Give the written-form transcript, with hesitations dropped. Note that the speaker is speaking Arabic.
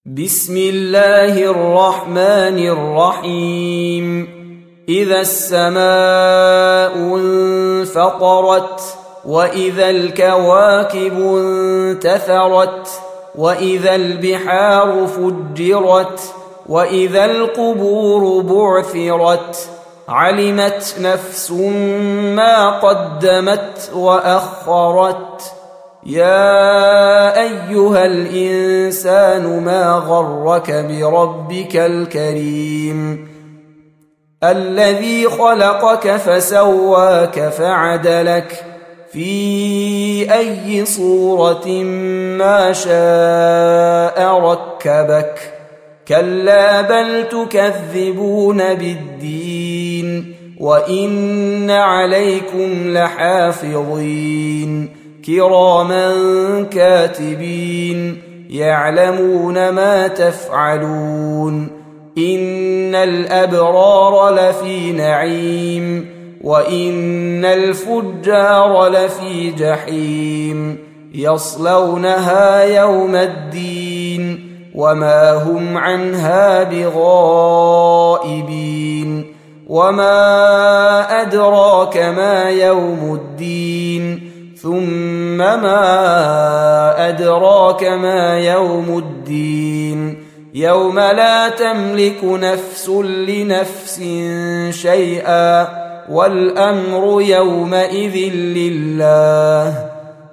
بسم الله الرحمن الرحيم إذا السماء انفطرت وإذا الكواكب انتثرت وإذا البحار فجرت وإذا القبور بعثرت علمت نفس ما قدمت وأخرت يا أيها الإنسان ما غرك بربك الكريم الذي خلقك فسواك فعدلك في أي صورة ما شاء ركبك كلا بل تكذبون بالدين وإن عليكم لحافظين كراما كاتبين يعلمون ما تفعلون إن الأبرار لفي نعيم وإن الفجار لفي جحيم يصلونها يوم الدين وما هم عنها بغائبين وما أدراك ما يوم الدين ثم ما أدراك ما يوم الدين يوم لا تملك نفس لنفس شيئا والأمر يومئذ لله